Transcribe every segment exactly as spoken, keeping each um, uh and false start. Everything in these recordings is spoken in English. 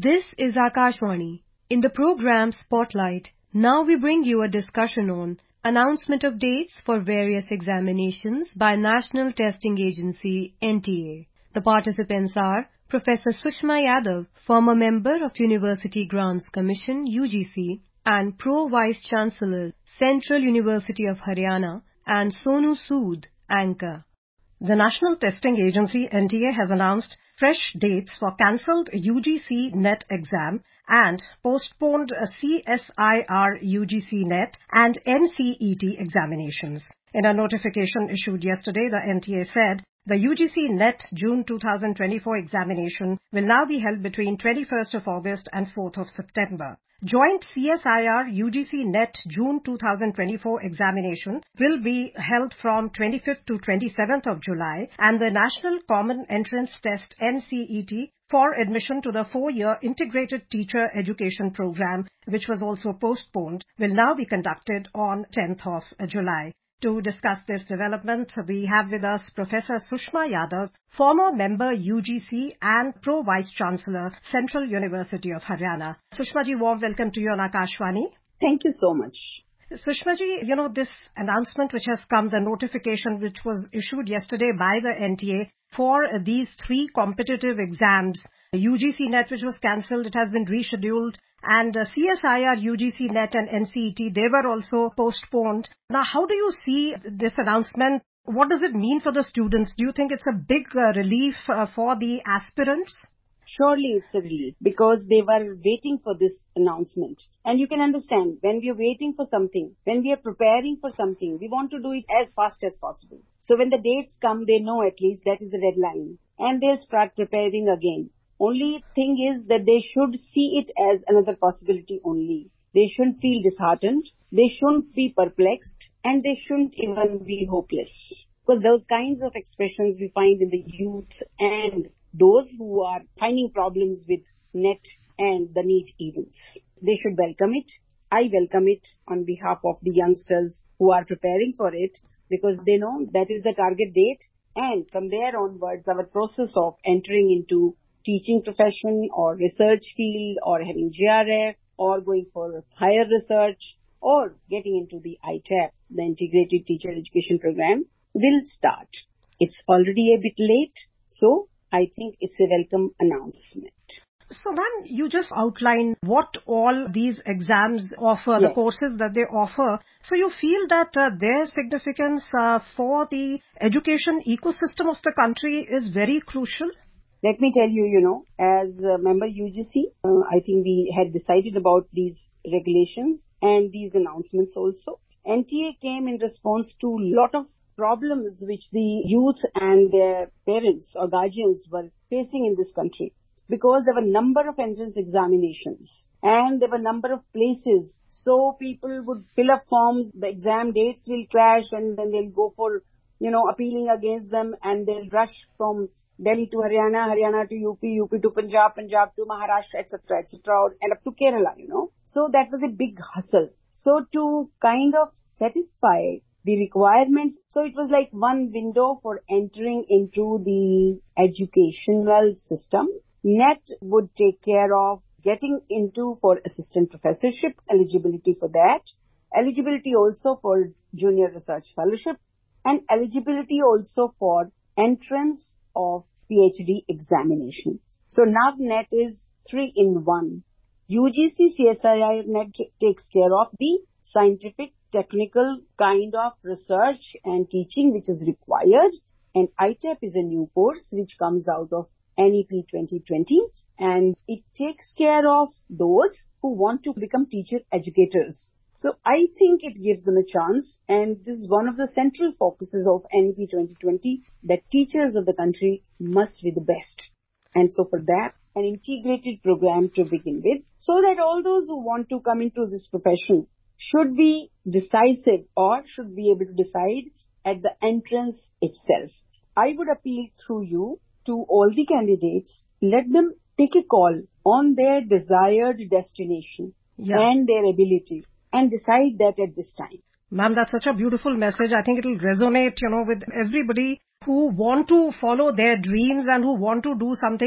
This is Akashvani. In the program Spotlight, now we bring you a discussion on announcement of dates for various examinations by National Testing Agency N T A. The participants are Professor Sushma Yadav, former member of University Grants Commission U G C and Pro Vice Chancellor, Central University of Haryana, and Sonu Sood, anchor. The National Testing Agency N T A has announced fresh dates for cancelled U G C NET exam and postponed C S I R U G C NET and N C E T examinations. In a notification issued yesterday, the N T A said the U G C NET June two thousand twenty-four examination will now be held between twenty-first of August and fourth of September. Joint C S I R U G C NET June two thousand twenty-four examination will be held from twenty-fifth to twenty-seventh of July, and the National Common Entrance Test N C E T for admission to the four-year Integrated Teacher Education Program, which was also postponed, will now be conducted on tenth of July. To discuss this development, we have with us Professor Sushma Yadav, former member U G C and Pro Vice Chancellor, Central University of Haryana. Sushma ji, warm welcome to you on Akashvani. Thank you so much. Sushma ji, you know, this announcement which has come, the notification which was issued yesterday by the N T A for these three competitive exams, U G C NET which was cancelled, it has been rescheduled, and uh, C S I R, U G C NET and N C E T, they were also postponed. Now, how do you see this announcement? What does it mean for the students? Do you think it's a big uh, relief uh, for the aspirants? Surely it's a relief because they were waiting for this announcement. And you can understand, when we are waiting for something, when we are preparing for something, we want to do it as fast as possible. So when the dates come, they know at least that is the deadline. And they'll start preparing again. Only thing is that they should see it as another possibility only. They shouldn't feel disheartened. They shouldn't be perplexed. And they shouldn't even be hopeless. Because those kinds of expressions we find in the youth and those who are finding problems with NET and the NEET events. They should welcome it. I welcome it on behalf of the youngsters who are preparing for it because they know that is the target date. And from there onwards, our process of entering into teaching profession or research field or having J R F or going for higher research or getting into the I T E P, the Integrated Teacher Education Program, will start. It's already a bit late, so I think it's a welcome announcement. So, ma'am, you just outlined what all these exams offer, yes. The courses that they offer. So, you feel that uh, their significance uh, for the education ecosystem of the country is very crucial? Let me tell you, you know, as a member U G C, uh, I think we had decided about these regulations and these announcements also. N T A came in response to a lot of problems which the youth and their parents or guardians were facing in this country. Because there were a number of entrance examinations and there were a number of places. So people would fill up forms, the exam dates will clash and then they'll go for, you know, appealing against them and they'll rush from Delhi to Haryana, Haryana to U P, U P to Punjab, Punjab to Maharashtra, et cetera, et cetera, and up to Kerala, you know. So that was a big hustle. So to kind of satisfy the requirements, so it was like one window for entering into the educational system. NET would take care of getting into for assistant professorship, eligibility for that, eligibility also for junior research fellowship, and eligibility also for entrance of PhD examination. So now NET is three in one. U G C C S I R NET takes care of the scientific, technical kind of research and teaching which is required, and I T E P is a new course which comes out of N E P twenty twenty, and it takes care of those who want to become teacher educators. So I think it gives them a chance, and this is one of the central focuses of N E P twenty twenty, that teachers of the country must be the best. And so for that, an integrated program to begin with, so that all those who want to come into this profession should be decisive or should be able to decide at the entrance itself. I would appeal through you to all the candidates, let them take a call on their desired destination yeah. and their ability and decide that at this time. Ma'am, that's such a beautiful message. I think it will resonate, you know, with everybody who want to follow their dreams and who want to do something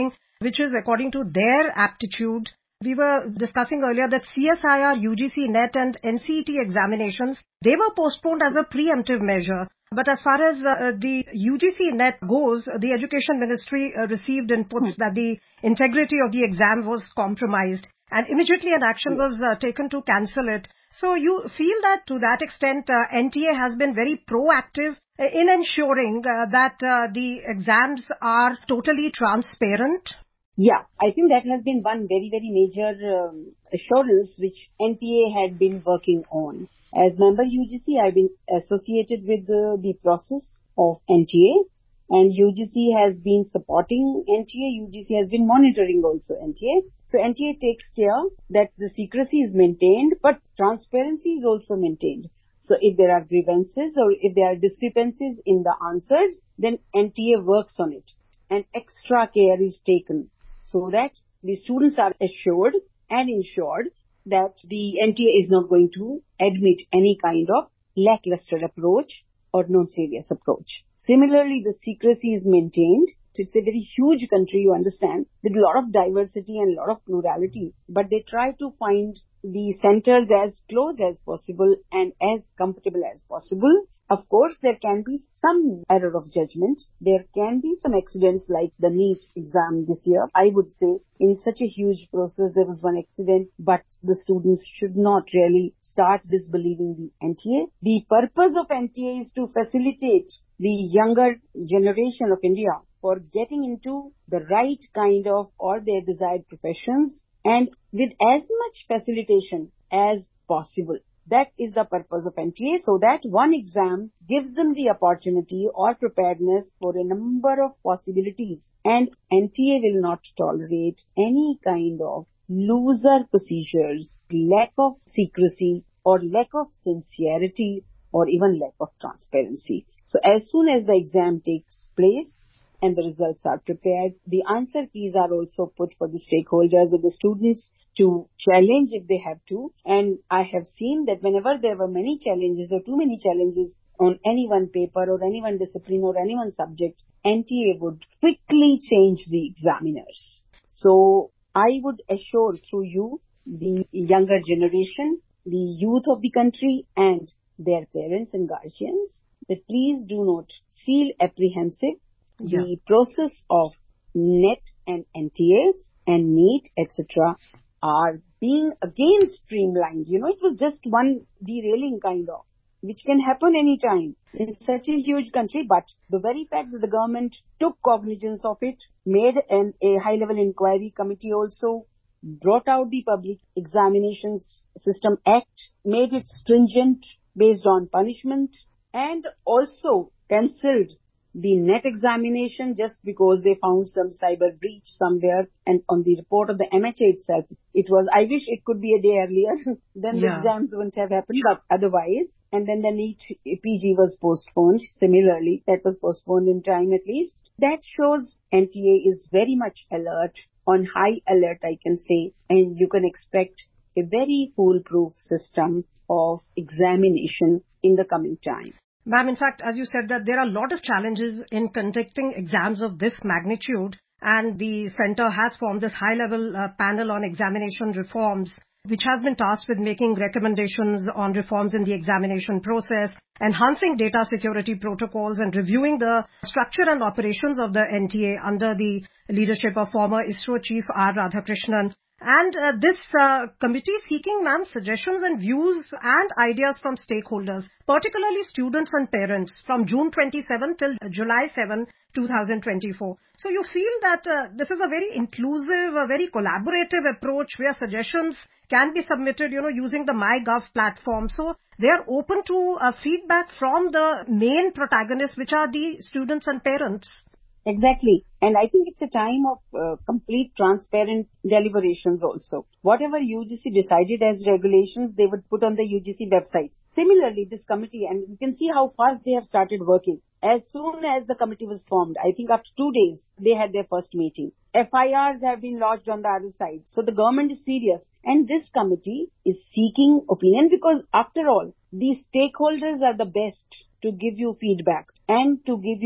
which is according to their aptitude. We were discussing earlier that C S I R, U G C Net and N C E T examinations, they were postponed as a preemptive measure. But as far as uh, the U G C Net goes, the Education Ministry uh, received inputs hmm. that the integrity of the exam was compromised, and immediately an action was uh, taken to cancel it. So you feel that to that extent uh, N T A has been very proactive in ensuring uh, that uh, the exams are totally transparent? Yeah, I think that has been one very, very major um, assurance which N T A had been working on. As member U G C, I've been associated with uh, the process of N T A, and U G C has been supporting N T A, U G C has been monitoring also N T A. So N T A takes care that the secrecy is maintained, but transparency is also maintained. So if there are grievances or if there are discrepancies in the answers, then N T A works on it, and extra care is taken so that the students are assured and ensured that the N T A is not going to admit any kind of lackluster approach or non-serious approach. Similarly, the secrecy is maintained. It's a very huge country, you understand, with a lot of diversity and a lot of plurality. But they try to find the centers as close as possible and as comfortable as possible. Of course, there can be some error of judgment. There can be some accidents like the NEET exam this year. I would say in such a huge process, there was one accident, but the students should not really start disbelieving the N T A. The purpose of N T A is to facilitate the younger generation of India for getting into the right kind of or their desired professions and with as much facilitation as possible. That is the purpose of N T A, so that one exam gives them the opportunity or preparedness for a number of possibilities. And N T A will not tolerate any kind of looser procedures, lack of secrecy or lack of sincerity or even lack of transparency. So as soon as the exam takes place, and the results are prepared, the answer keys are also put for the stakeholders or the students to challenge if they have to. And I have seen that whenever there were many challenges or too many challenges on any one paper or any one discipline or any one subject, N T A would quickly change the examiners. So I would assure through you, the younger generation, the youth of the country and their parents and guardians, that please do not feel apprehensive. Yeah. The process of NET and N T A and NEET, et cetera are being again streamlined. You know, it was just one derailing kind of, which can happen anytime in such a huge country. But the very fact that the government took cognizance of it, made an, a high-level inquiry committee also, brought out the Public Examinations System Act, made it stringent based on punishment, and also cancelled the NET examination just because they found some cyber breach somewhere, and on the report of the M H A itself, it was, I wish it could be a day earlier, then yeah. the exams wouldn't have happened, but otherwise, and then the NEET P G was postponed, similarly, that was postponed in time at least. That shows N T A is very much alert, on high alert I can say, and you can expect a very foolproof system of examination in the coming time. Ma'am, in fact, as you said that there are a lot of challenges in conducting exams of this magnitude, and the centre has formed this high-level uh, panel on examination reforms, which has been tasked with making recommendations on reforms in the examination process, enhancing data security protocols and reviewing the structure and operations of the N T A under the leadership of former ISRO Chief R. Radhakrishnan. And uh, this uh, committee is seeking, ma'am, suggestions and views and ideas from stakeholders, particularly students and parents, from June twenty-seventh till July seventh, twenty twenty-four. So you feel that uh, this is a very inclusive, a very collaborative approach where suggestions can be submitted, you know, using the MyGov platform. So they are open to uh, feedback from the main protagonists, which are the students and parents. Exactly. And I think it's a time of uh, complete transparent deliberations also. Whatever U G C decided as regulations, they would put on the U G C website. Similarly, this committee, and you can see how fast they have started working. As soon as the committee was formed, I think after two days, they had their first meeting. F I Rs have been lodged on the other side. So the government is serious. And this committee is seeking opinion because after all, these stakeholders are the best to give you feedback and to give you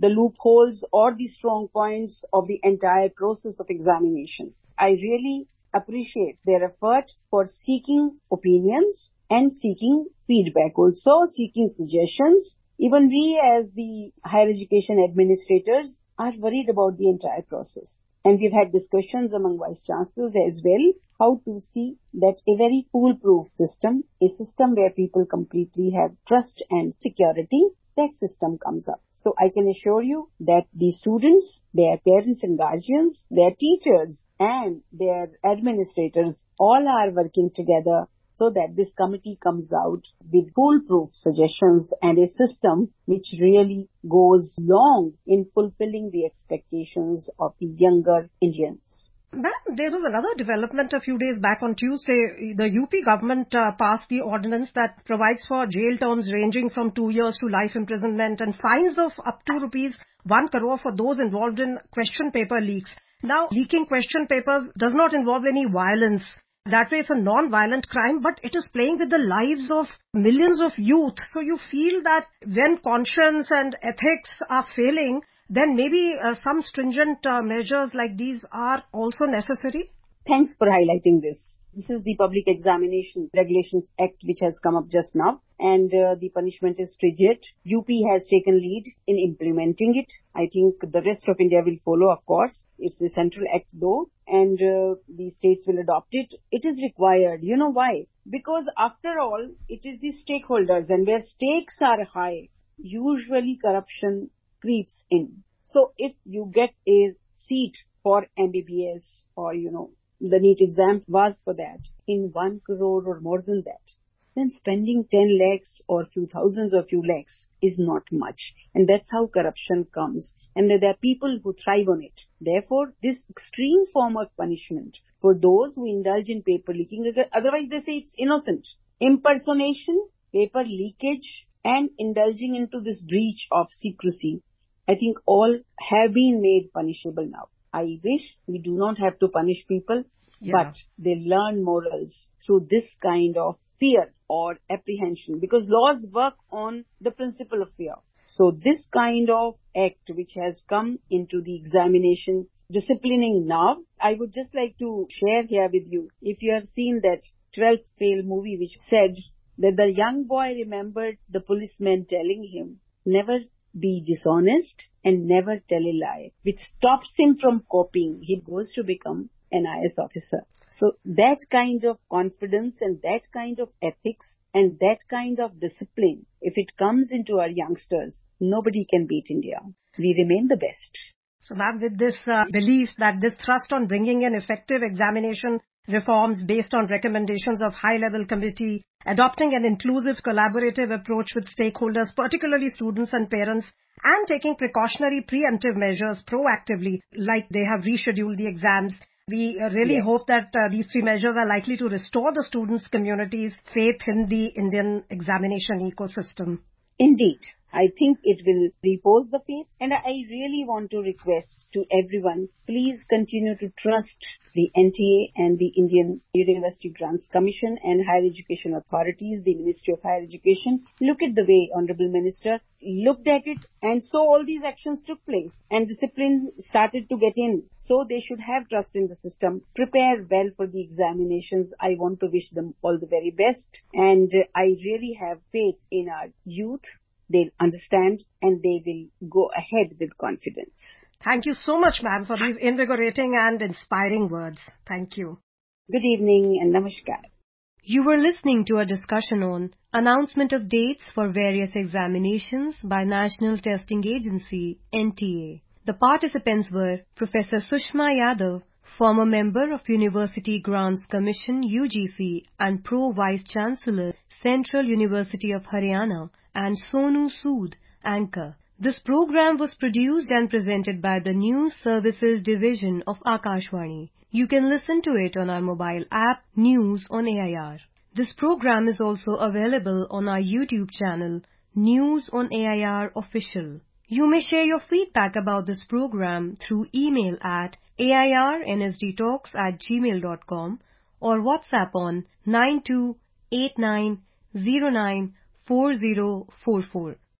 the loopholes or the strong points of the entire process of examination. I really appreciate their effort for seeking opinions and seeking feedback, also seeking suggestions. Even we as the higher education administrators are worried about the entire process. And we've had discussions among vice chancellors as well, how to see that a very foolproof system, a system where people completely have trust and security, that system comes up. So I can assure you that the students, their parents and guardians, their teachers and their administrators all are working together so that this committee comes out with foolproof suggestions and a system which really goes long in fulfilling the expectations of the younger Indians. Ma'am, there was another development a few days back on Tuesday. The U P government uh, passed the ordinance that provides for jail terms ranging from two years to life imprisonment and fines of up to rupees one crore for those involved in question paper leaks. Now, leaking question papers does not involve any violence. That way it's a non-violent crime, but it is playing with the lives of millions of youth. So you feel that when conscience and ethics are failing, then maybe uh, some stringent uh, measures like these are also necessary? Thanks for highlighting this. This is the Public Examination Regulations Act which has come up just now, and uh, the punishment is stringent. U P has taken lead in implementing it. I think the rest of India will follow, of course. It's a central act though, and uh, the states will adopt it. It is required. You know why? Because after all, it is the stakeholders, and where stakes are high, usually corruption creeps in. So if you get a seat for M B B S or, you know, the NEET exam was for that, in one crore or more than that, then spending ten lakhs or few thousands or few lakhs is not much. And that's how corruption comes. And there are people who thrive on it. Therefore, this extreme form of punishment for those who indulge in paper leaking, otherwise they say it's innocent. Impersonation, paper leakage, and indulging into this breach of secrecy, I think all have been made punishable now. I wish we do not have to punish people, yeah. but they learn morals through this kind of fear or apprehension, because laws work on the principle of fear. So this kind of act which has come into the examination disciplining now, I would just like to share here with you. If you have seen that twelfth Fail movie which said that the young boy remembered the policeman telling him, never be dishonest and never tell a lie, which stops him from copying. He goes to become an I A S officer. So that kind of confidence and that kind of ethics and that kind of discipline, if it comes into our youngsters, nobody can beat India. We remain the best. So ma'am, with this uh, belief that this thrust on bringing in effective examination reforms based on recommendations of high-level committee, adopting an inclusive collaborative approach with stakeholders, particularly students and parents, and taking precautionary preemptive measures proactively, like they have rescheduled the exams, we uh, really yes. hope that uh, these three measures are likely to restore the students' community's faith in the Indian examination ecosystem. Indeed. I think it will repose the faith, and I really want to request to everyone, please continue to trust the N T A and the Indian University Grants Commission and Higher Education Authorities, the Ministry of Higher Education. Look at the way Honorable Minister looked at it, and so all these actions took place and discipline started to get in. So they should have trust in the system, prepare well for the examinations. I want to wish them all the very best, and I really have faith in our youth. They'll understand and they will go ahead with confidence. Thank you so much, ma'am, for these invigorating and inspiring words. Thank you. Good evening and namaskar. You were listening to a discussion on announcement of dates for various examinations by National Testing Agency, N T A. The participants were Professor Sushma Yadav, former member of University Grants Commission U G C and Pro Vice Chancellor, Central University of Haryana, and Sonu Sood, anchor. This program was produced and presented by the News Services Division of Akashvani. You can listen to it on our mobile app, News on A I R. This program is also available on our YouTube channel, News on A I R Official. You may share your feedback about this program through email at A I R N S D talks at gmail dot com or WhatsApp on nine two eight nine zero nine four zero four four.